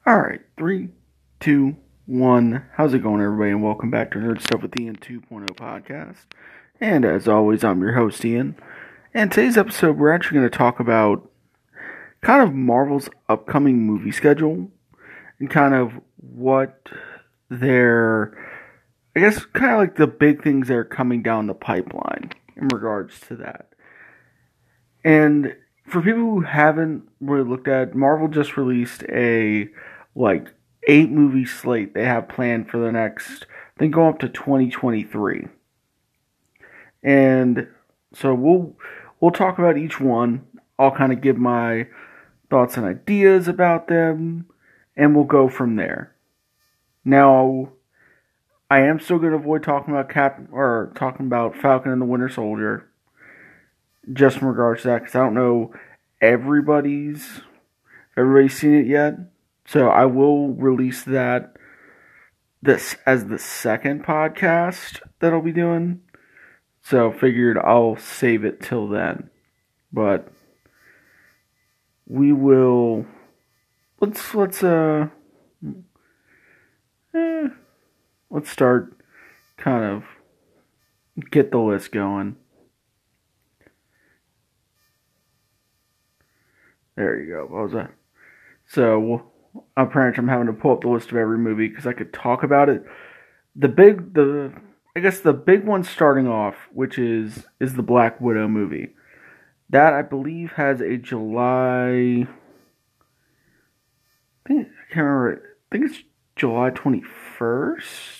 Alright, three, two, one. How's it going, everybody? And welcome back to Nerd Stuff with Ian 2.0 podcast. And as always, I'm your host, Ian. And today's episode, we're actually going to talk about kind of Marvel's upcoming movie schedule and kind of what their, I guess, kind of like the big things that are coming down the pipeline in regards to that. And for people who haven't really looked at, Marvel just released a 8 movie slate they have planned for the next, I think, go up to 2023. And so we'll talk about each one. I'll kind of give my thoughts and ideas about them, and we'll go from there. Now, I am still going to avoid talking about Falcon and the Winter Soldier, just in regards to that, because I don't know everybody's seen it yet. So I will release this as the second podcast that I'll be doing. So figured I'll save it till then. But we will let's start kind of get the list going. There you go. What was that? So apparently I'm having to pull up the list of every movie because I could talk about it. The big one starting off, which is the Black Widow movie. That I believe has a July. I can't remember. I think it's July 21st.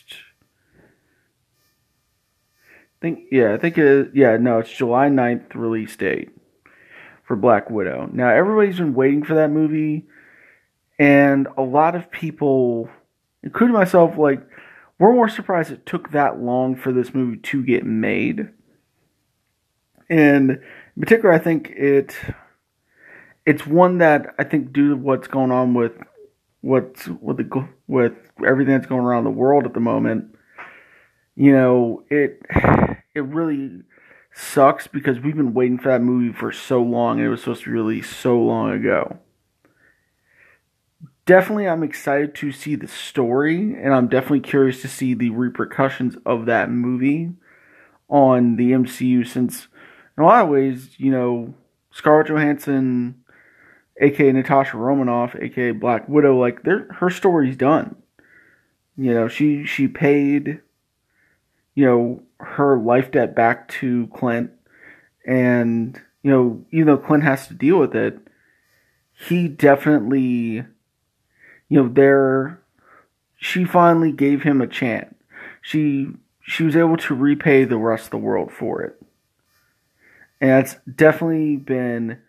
It's July 9th release date for Black Widow. Now everybody's been waiting for that movie. And a lot of people, including myself, we're more surprised it took that long for this movie to get made. And in particular, I think it's one that I think due to what's going on with everything that's going around the world at the moment, it really sucks because we've been waiting for that movie for so long, and it was supposed to be released so long ago. Definitely, I'm excited to see the story, and I'm definitely curious to see the repercussions of that movie on the MCU, since in a lot of ways, Scarlett Johansson, aka Natasha Romanoff, aka Black Widow, her story's done. She paid, her life debt back to Clint, and, even though Clint has to deal with it, he definitely... she finally gave him a chance. She was able to repay the rest of the world for it. And it's definitely been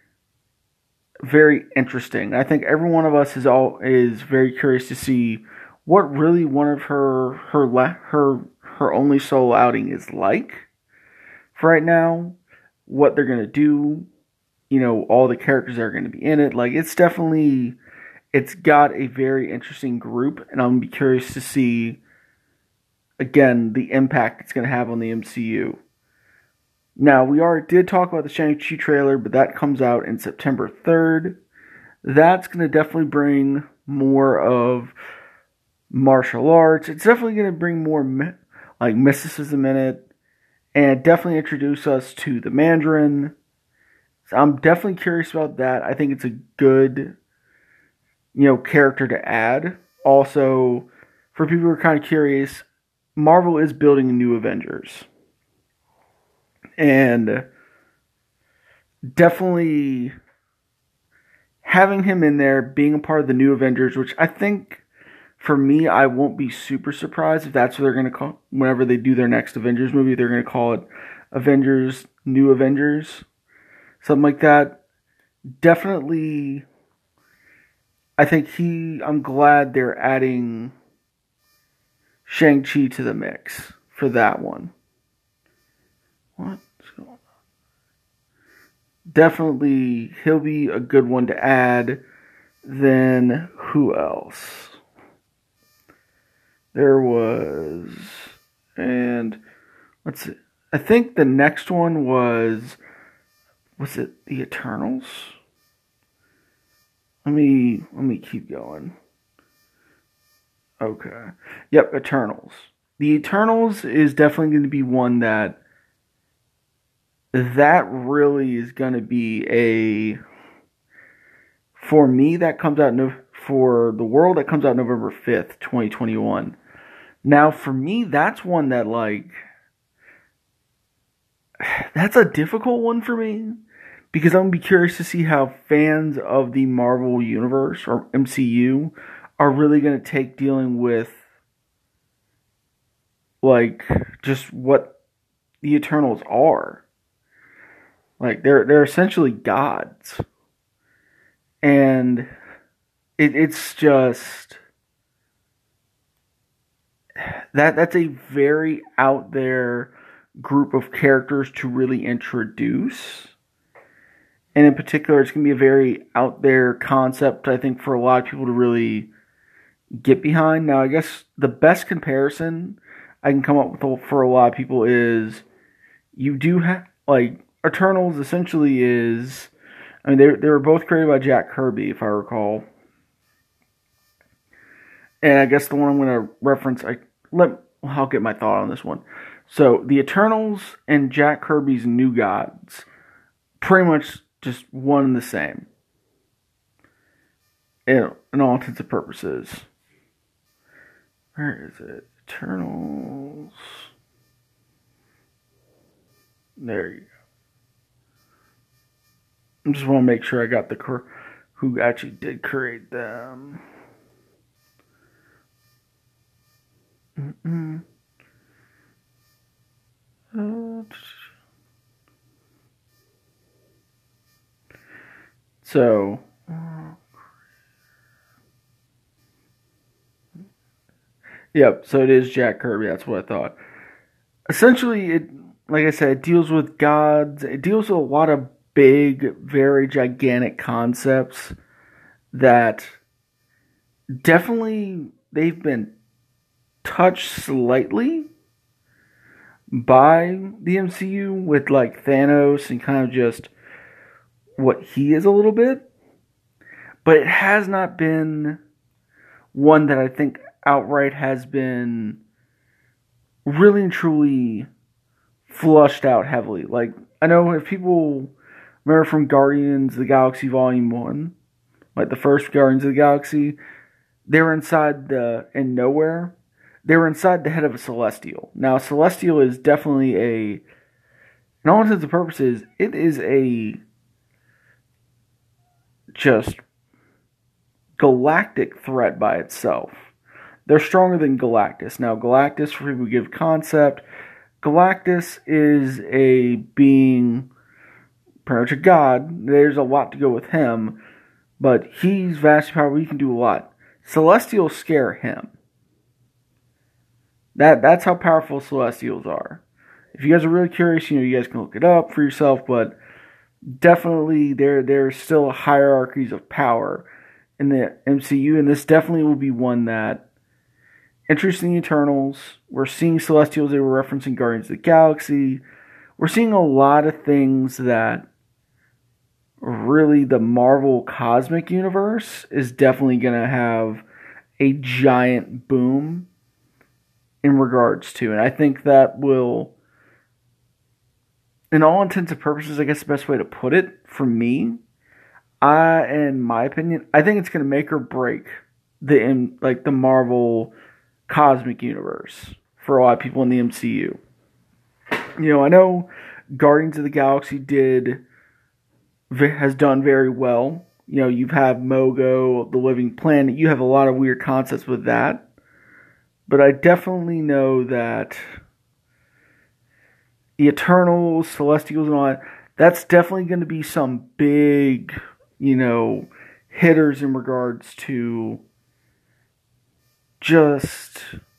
very interesting. I think every one of us is very curious to see what really one of her only solo outing is like for right now. What they're gonna do, all the characters that are gonna be in it. It's got a very interesting group, and I'm going to be curious to see, again, the impact it's going to have on the MCU. Now, we already did talk about the Shang-Chi trailer, but that comes out in September 3rd. That's going to definitely bring more of martial arts. It's definitely going to bring more mysticism in it, and definitely introduce us to the Mandarin. So I'm definitely curious about that. I think it's a good... character to add. Also, for people who are kind of curious, Marvel is building a new Avengers. And definitely having him in there, being a part of the new Avengers, which I think, for me, I won't be super surprised if that's what they're going to call, whenever they do their next Avengers movie, they're going to call it Avengers, New Avengers. Something like that. Definitely... I think I'm glad they're adding Shang-Chi to the mix for that one. What's going on? Definitely, he'll be a good one to add. Then, who else? There was... And, let's see. I think the next one was it The Eternals? Let me keep going. Okay. Yep, Eternals. The Eternals is definitely going to be one that really is going to be a, for me, that comes out for the world, that comes out November 5th, 2021. Now for me, that's one that, like, that's a difficult one for me because I'm going to be curious to see how fans of the Marvel Universe or MCU are really going to take dealing with, like, just what the Eternals are. Like, they're essentially gods. And it's just that's a very out there group of characters to really introduce. And in particular, it's going to be a very out there concept, I think, for a lot of people to really get behind. Now, I guess the best comparison I can come up with for a lot of people is you do have, like, Eternals essentially is, I mean, they were both created by Jack Kirby, if I recall. And I guess the one I'm going to reference, I'll get my thought on this one. So, the Eternals and Jack Kirby's New Gods, pretty much just one and the same. In all intents and purposes. Where is it? Eternals. There you go. I just want to make sure I got who actually did create them. So, yep, so it is Jack Kirby, that's what I thought. Essentially, it, like I said, it deals with gods, it deals with a lot of big, very gigantic concepts that definitely they've been touched slightly by the MCU with, like, Thanos and kind of just what he is a little bit, but it has not been one that I think outright has been really and truly flushed out heavily. Like, I know if people remember from Guardians of the Galaxy Volume 1, like the first Guardians of the Galaxy, they were in nowhere. They were inside the head of a Celestial. Now, Celestial is definitely in all intents and purposes, it is a just galactic threat by itself. They're stronger than Galactus. Now, Galactus, for people who give concept, Galactus is a being, pretty much a god. There's a lot to go with him, but he's vastly powerful. He can do a lot. Celestials scare him. That's how powerful Celestials are. If you guys are really curious, you guys can look it up for yourself, but definitely there's still hierarchies of power in the MCU, and this definitely will be one that interesting. Eternals, we're seeing Celestials, they were referencing Guardians of the Galaxy. We're seeing a lot of things that really the Marvel Cosmic Universe is definitely going to have a giant boom in regards to. And I think that will, in all intents and purposes, I guess the best way to put it, for me, in my opinion, I think it's going to make or break the Marvel Cosmic Universe for a lot of people in the MCU. I know Guardians of the Galaxy has done very well. You have Mogo, the Living Planet. You have a lot of weird concepts with that. But I definitely know that the Eternals, Celestials, and all that, that's definitely going to be some big, hitters in regards to just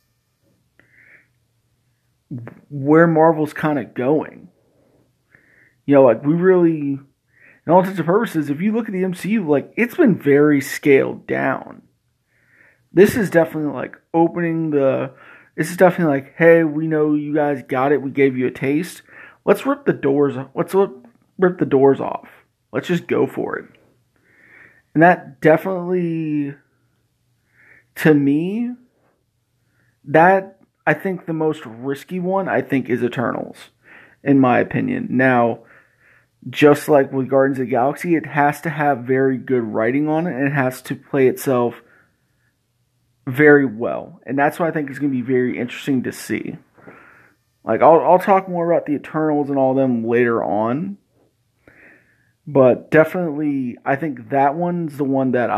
where Marvel's kind of going. We really, in all intents and purposes, if you look at the MCU, it's been very scaled down. This is definitely this is definitely hey, we know you guys got it, we gave you a taste. Let's rip the doors off. Let's just go for it. And that definitely, to me, that I think the most risky one I think is Eternals, in my opinion. Now, just like with Guardians of the Galaxy, it has to have very good writing on it, and it has to play itself very well. And that's why I think it's going to be very interesting to see. Like, I'll talk more about the Eternals and all of them later on. But definitely, I think that one's the one that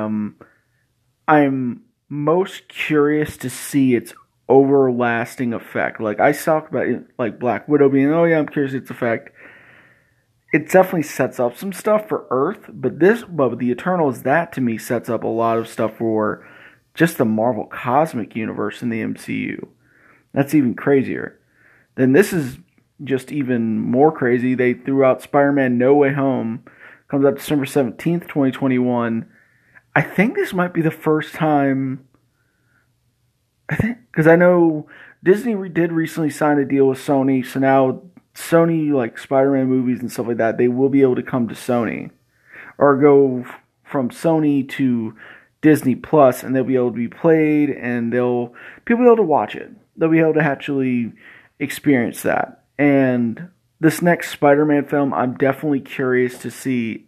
I'm most curious to see its overlasting effect. Like, I talked about it, like Black Widow being, oh yeah, I'm curious its effect. It definitely sets up some stuff for Earth, but the Eternals, that to me sets up a lot of stuff for just the Marvel Cosmic Universe in the MCU. That's even crazier. Then this is just even more crazy. They threw out Spider-Man No Way Home. Comes out December 17th, 2021. I think this might be the first time. I think, because I know Disney did recently sign a deal with Sony, so now Sony, like Spider-Man movies and stuff like that, they will be able to come to Sony. Or go from Sony to Disney Plus, and they'll be able to be played, and people will be able to watch it. They'll be able to actually experience that. And this next Spider-Man film, I'm definitely curious to see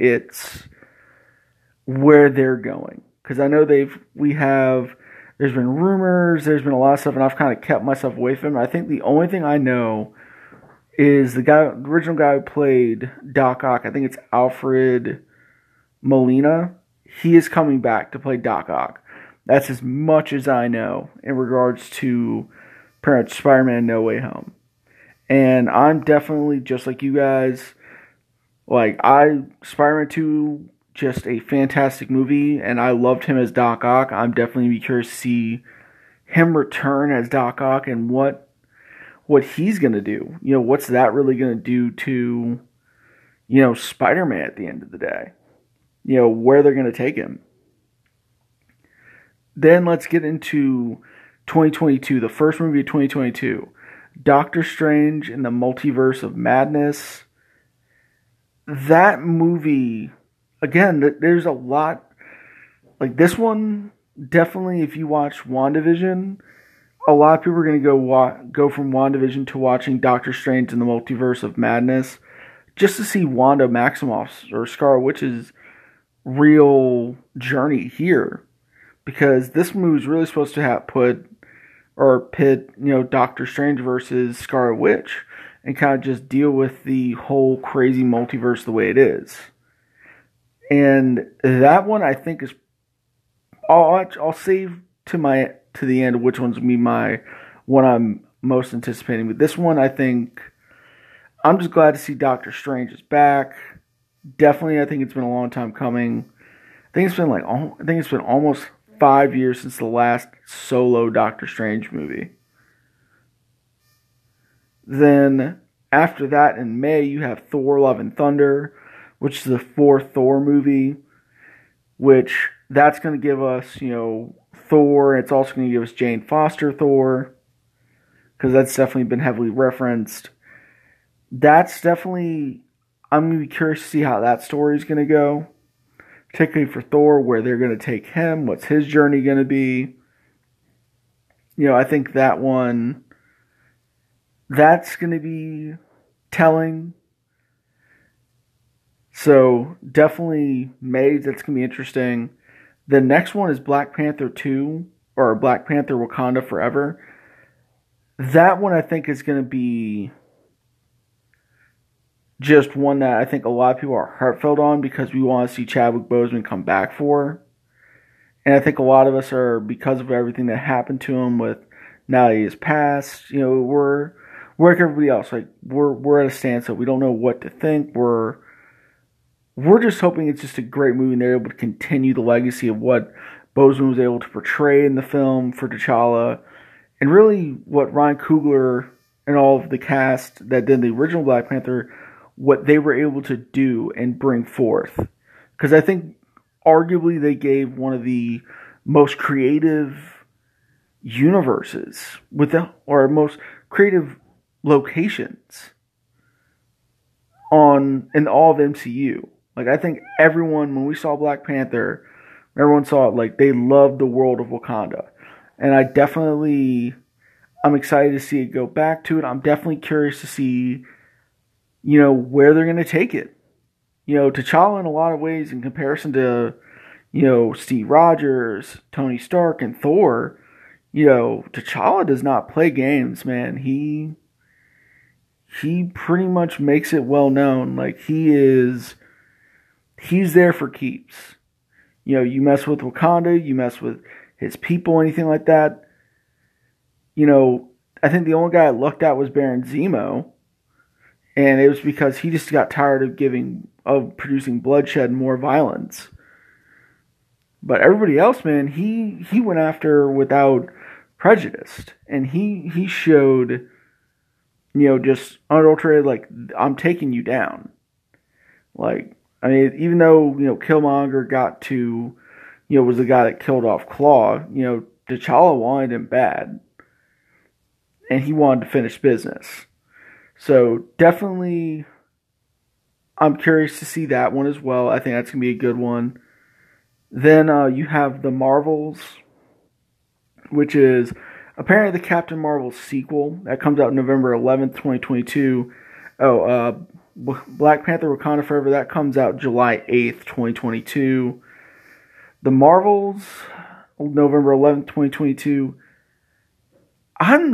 where they're going, because I know there's been rumors, there's been a lot of stuff, and I've kind of kept myself away from it. I think the only thing I know is the original guy who played Doc Ock. I think it's Alfred Molina. He is coming back to play Doc Ock. That's as much as I know in regards to Spider-Man No Way Home. And I'm definitely, just like you guys, Spider-Man 2, just a fantastic movie, and I loved him as Doc Ock. I'm definitely be curious to see him return as Doc Ock and what he's going to do. You know, what's that really going to do to, Spider-Man at the end of the day? Where they're going to take him. Then let's get into 2022, the first movie of 2022. Doctor Strange in the Multiverse of Madness. That movie, again, there's a lot. Like this one, definitely if you watch WandaVision, a lot of people are going to go from WandaVision to watching Doctor Strange in the Multiverse of Madness just to see Wanda Maximoff's or Scarlet Witch's real journey here. Because this movie is really supposed to pit, Doctor Strange versus Scarlet Witch and kind of just deal with the whole crazy multiverse the way it is. And that one I think is, I'll save to the end which one's my one I'm most anticipating. But this one, I think, I'm just glad to see Doctor Strange is back. Definitely, I think it's been a long time coming. I think it's been almost 5 years since the last solo Doctor Strange movie. Then after that, in May, you have Thor: Love and Thunder, which is the fourth Thor movie, which that's going to give us, Thor, and it's also going to give us Jane Foster Thor, because that's definitely been heavily referenced. That's definitely, I'm going to be curious to see how that story is going to go, particularly for Thor, where they're going to take him, what's his journey going to be. I think that one, that's going to be telling. So definitely May, that's going to be interesting. The next one is Black Panther 2, or Black Panther Wakanda Forever. That one I think is going to be just one that I think a lot of people are heartfelt on, because we want to see Chadwick Boseman come back for. And I think a lot of us are, because of everything that happened to him with now that he has passed, we're like everybody else. Like we're at a standstill. We don't know what to think. We're just hoping it's just a great movie and they're able to continue the legacy of what Boseman was able to portray in the film for T'Challa, and really what Ryan Coogler and all of the cast that did the original Black Panther, what they were able to do and bring forth. Because I think arguably they gave one of the most creative universes or most creative locations in all of MCU. Like, I think everyone, when we saw Black Panther, everyone saw it like they loved the world of Wakanda. And I'm excited to see it go back to it. I'm definitely curious to see, where they're going to take it. T'Challa in a lot of ways, in comparison to, Steve Rogers, Tony Stark, and Thor, T'Challa does not play games, man. He pretty much makes it well known. Like, he's there for keeps. You mess with Wakanda, you mess with his people, anything like that. I think the only guy I looked at was Baron Zemo, and it was because he just got tired of producing bloodshed and more violence. But everybody else, man, he went after without prejudice, and he showed, just unadulterated, like, I'm taking you down. Like, I mean, even though, Killmonger was the guy that killed off Claw, T'Challa wanted him bad. And he wanted to finish business. So, definitely, I'm curious to see that one as well. I think that's going to be a good one. Then you have The Marvels, which is apparently the Captain Marvel sequel. That comes out November 11th, 2022. Black Panther Wakanda Forever, that comes out July 8th, 2022. The Marvels, November 11th, 2022. I'll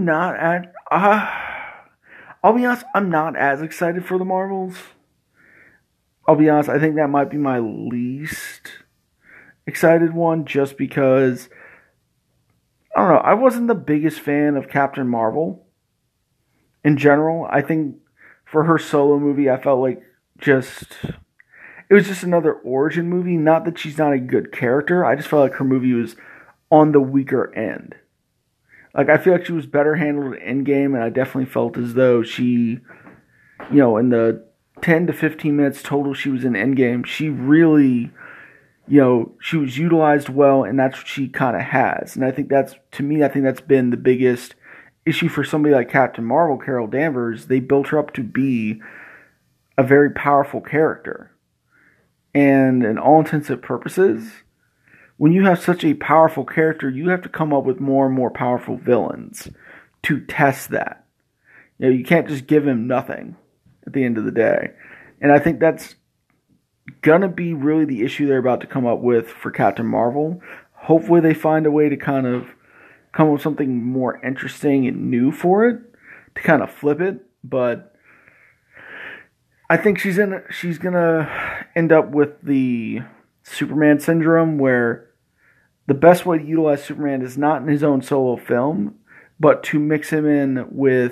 be honest, I'm not as excited for The Marvels. I'll be honest, I think that might be my least excited one, just because, I don't know, I wasn't the biggest fan of Captain Marvel in general. I think for her solo movie, I felt like it was just another origin movie. Not that she's not a good character, I just felt like her movie was on the weaker end. Like, I feel like she was better handled in Endgame, and I definitely felt as though she, in the 10 to 15 minutes total she was in Endgame, she really, she was utilized well, and that's what she kind of has. And I think that's been the biggest issue for somebody like Captain Marvel, Carol Danvers. They built her up to be a very powerful character. And in all intents and purposes, when you have such a powerful character, you have to come up with more and more powerful villains to test that. You can't just give him nothing at the end of the day. And I think that's gonna be really the issue they're about to come up with for Captain Marvel. Hopefully they find a way to kind of come up with something more interesting and new for it, to kind of flip it. But I think she's gonna end up with the Superman syndrome, where the best way to utilize Superman is not in his own solo film, but to mix him in with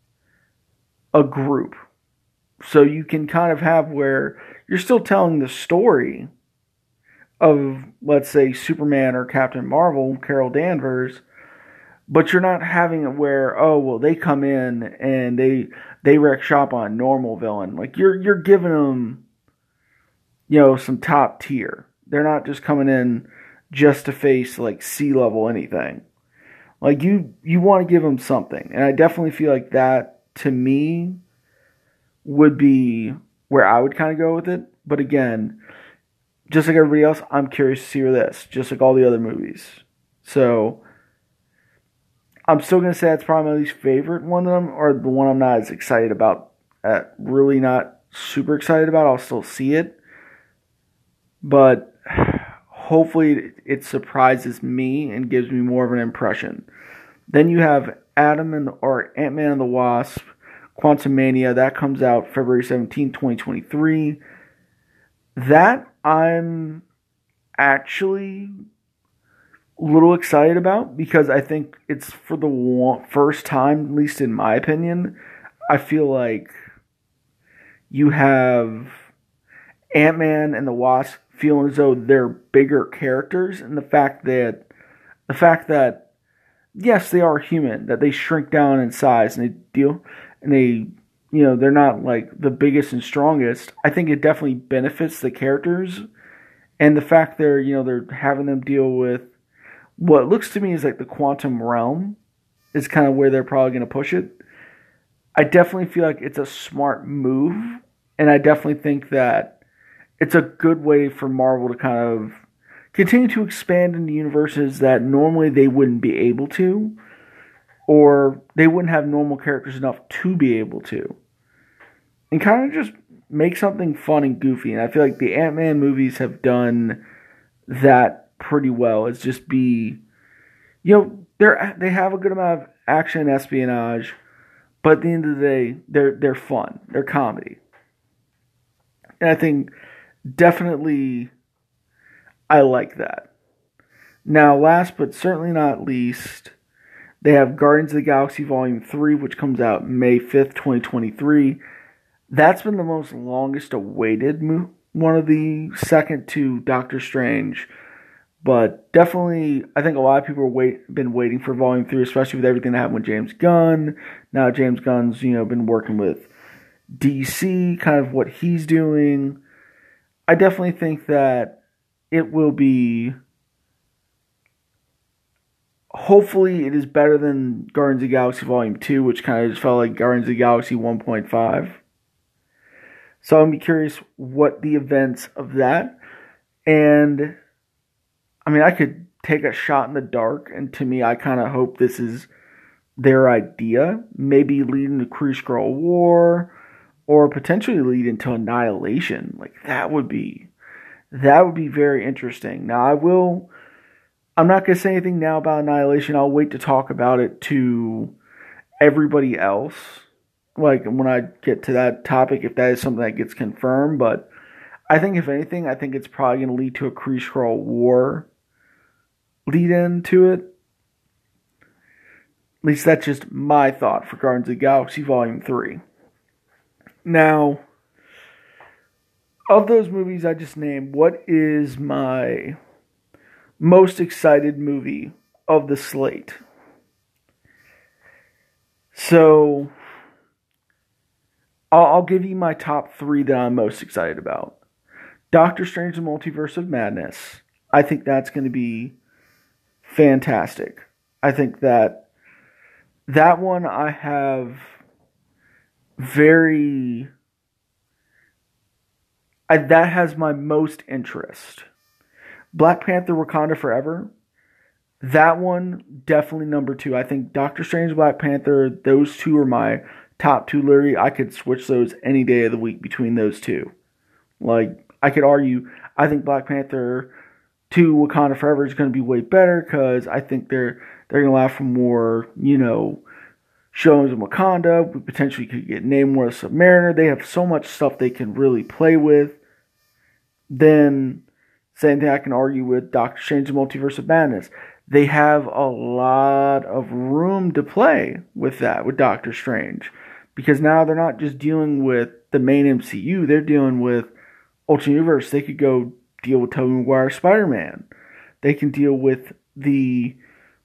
a group. So you can kind of have where you're still telling the story of, let's say, Superman or Captain Marvel, Carol Danvers, but you're not having it where, oh, well, they come in and they wreck shop on a normal villain. Like, you're giving them, some top tier. They're not just coming in just to face, like, C-level anything. Like, you want to give them something. And I definitely feel like that, to me, would be where I would kind of go with it. But again, just like everybody else, I'm curious to see where this, just like all the other movies. So, I'm still going to say that's probably my least favorite one, or the one I'm not as excited about. Really not super excited about. I'll still see it. But hopefully it surprises me and gives me more of an impression. Then you have Ant-Man and the Wasp, Quantumania. That comes out February 17, 2023. That I'm actually a little excited about, because I think it's for the first time, at least in my opinion, I feel like you have Ant-Man and the Wasp feeling as though they're bigger characters, and the fact that yes, they are human, that they shrink down in size and they're not like the biggest and strongest. I think it definitely benefits the characters, and the fact they're having them deal with what looks to me is like the quantum realm is kind of where they're probably going to push it. I definitely feel like it's a smart move, and I definitely think that it's a good way for Marvel to kind of continue to expand into universes that normally they wouldn't be able to, or they wouldn't have normal characters enough to be able to. And kind of just make something fun and goofy. And I feel like the Ant-Man movies have done that pretty well. It's just be, they have a good amount of action and espionage, but at the end of the day, they're fun. They're comedy. And I think definitely I like that. Now, last but certainly not least, they have Guardians of the Galaxy Volume 3, which comes out May 5th, 2023. That's been the most longest awaited one of the second to Doctor Strange. But definitely, I think a lot of people have been waiting for Volume 3, especially with everything that happened with James Gunn. Now James Gunn's, been working with DC, kind of what he's doing. I definitely think that it will be... Hopefully, it is better than Guardians of the Galaxy Volume 2, which kind of just felt like Guardians of the Galaxy 1.5. So I'm curious what the events of that. And, I could take a shot in the dark, and to me, I kind of hope this is their idea. Maybe lead into Kree-Skrull War, or potentially lead into Annihilation. Like, that would be very interesting. Now, I'm not going to say anything now about Annihilation. I'll wait to talk about it to everybody else. Like, when I get to that topic, if that is something that gets confirmed. But I think, if anything, it's probably going to lead to a Kree-Skrull War lead into it. At least that's just my thought for Guardians of the Galaxy Volume 3. Now, of those movies I just named, what is my most excited movie of the slate? So, I'll give you my top 3 that I'm most excited about. Doctor Strange: The Multiverse of Madness. I think that's going to be fantastic. I think that one I have that has my most interest. Black Panther: Wakanda Forever. That one, definitely number 2. I think Doctor Strange, Black Panther, those two are my top 2. Literally, I could switch those any day of the week between those two. Like, I could argue, I think Black Panther 2, Wakanda Forever is going to be way better, because I think they're going to allow for more, shows in Wakanda. We potentially could get Namor the Submariner. They have so much stuff they can really play with. Then, same thing I can argue with Doctor Strange: The Multiverse of Madness. They have a lot of room to play with that, with Doctor Strange. Because now they're not just dealing with the main MCU, they're dealing with Ultimate Universe. They could go deal with Tobey Maguire's Spider-Man. They can deal with the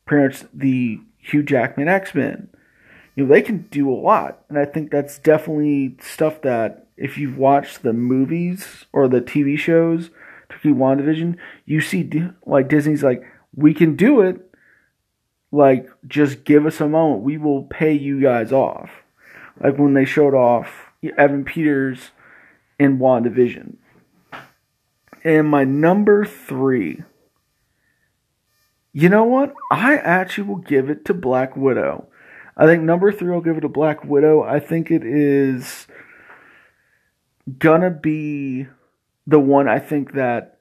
Hugh Jackman X-Men. They can do a lot. And I think that's definitely stuff that, if you've watched the movies or the TV shows, particularly WandaVision, you see, like, Disney's like, we can do it. Like, just give us a moment. We will pay you guys off. Like when they showed off Evan Peters in WandaVision. And my number 3, you know what? I actually will give it to Black Widow. I think number 3, I'll give it to Black Widow. I think it is gonna be the one, I think, that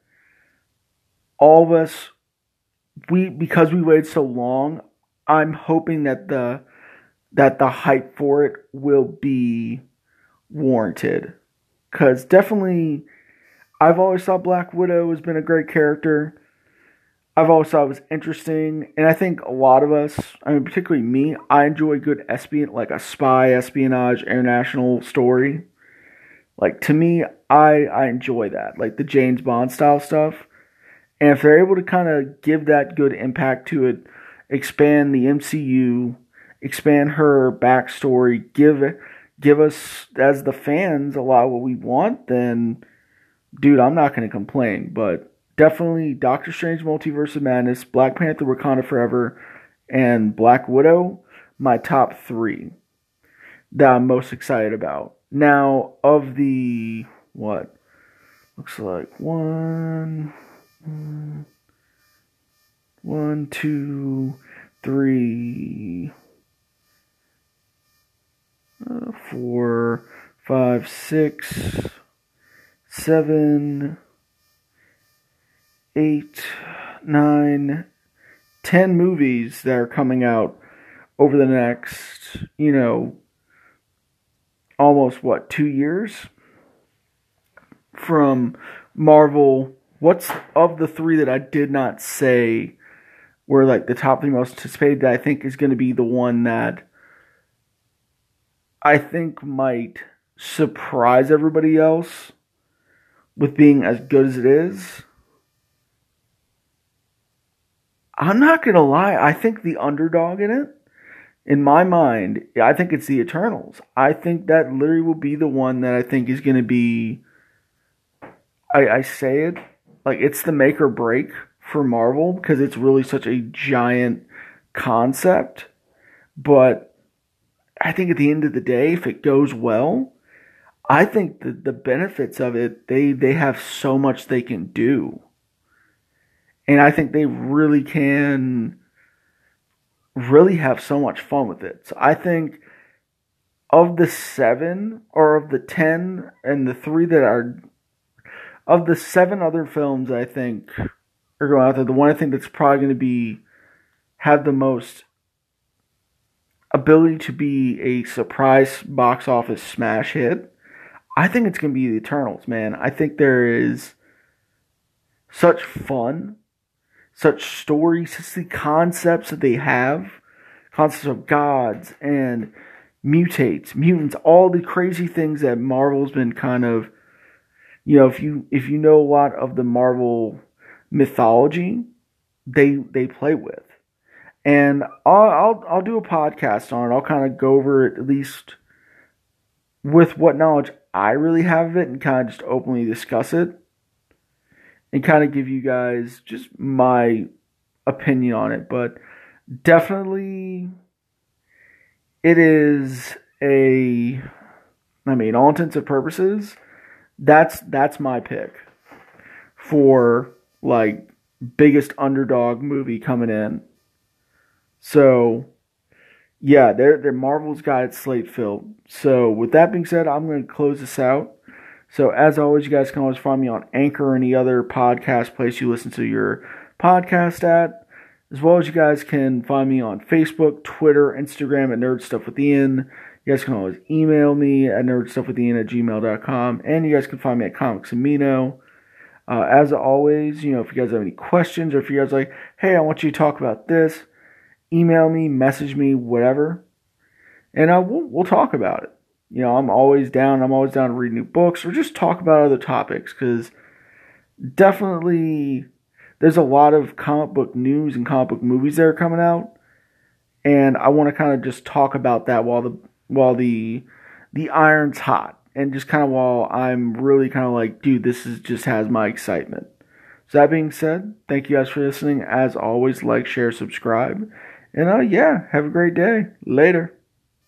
all of us, because we waited so long, I'm hoping that the hype for it will be warranted. Because definitely, I've always thought Black Widow has been a great character. I've always thought it was interesting. And I think a lot of us, particularly me, I enjoy good like a spy, espionage, international story. Like, to me, I enjoy that. Like the James Bond style stuff. And if they're able to kind of give that good impact to it, expand the MCU, expand her backstory, give us, as the fans, a lot of what we want, then, dude, I'm not going to complain. But definitely Doctor Strange: Multiverse of Madness, Black Panther: Wakanda Forever, and Black Widow, my top 3 that I'm most excited about. Now, of the, looks like 1... 1, 2, 3, 4, 5, 6, 7, 8, 9, 10 movies that are coming out over the next, almost 2 years from Marvel. What's of the three that I did not say were like the top three most anticipated that I think is going to be the one that I think might surprise everybody else with being as good as it is? I'm not going to lie. I think the underdog in it, in my mind, I think it's the Eternals. I think that literally will be the one that I think is going to be, I say it, like it's the make or break for Marvel because it's really such a giant concept. But I think at the end of the day, if it goes well, I think that the benefits of it, they have so much they can do. And I think they really can really have so much fun with it. So I think of the 7 or of the 10 and the 3 that are of the 7 other films I think are going out there, the one I think that's probably going to have the most ability to be a surprise box office smash hit, I think it's going to be the Eternals, man. I think there is such fun, such stories, such the concepts that they have, concepts of gods and mutants, all the crazy things that Marvel's been kind of, if you know a lot of the Marvel mythology, they play with. And I'll do a podcast on it. I'll kind of go over it at least with what knowledge I really have of it and kind of just openly discuss it and kind of give you guys just my opinion on it. But definitely it is all intents and purposes, that's my pick for like biggest underdog movie coming in. So, yeah, they're Marvel's got its slate filled. So, with that being said, I'm going to close this out. So, as always, you guys can always find me on Anchor or any other podcast place you listen to your podcast at. As well as you guys can find me on Facebook, Twitter, Instagram at Nerd Stuff with Ian. You guys can always email me at nerdstuffwithian@gmail.com. And you guys can find me at Comics Amino. As always, if you guys have any questions or if you guys are like, hey, I want you to talk about this, email me, message me, whatever, and we'll talk about it. I'm always down. I'm always down to read new books or just talk about other topics because definitely there's a lot of comic book news and comic book movies that are coming out, and I want to kind of just talk about that while the iron's hot and just kind of while I'm really kind of like, dude, this is just has my excitement. So that being said, thank you guys for listening. As always, like, share, subscribe. And have a great day. Later.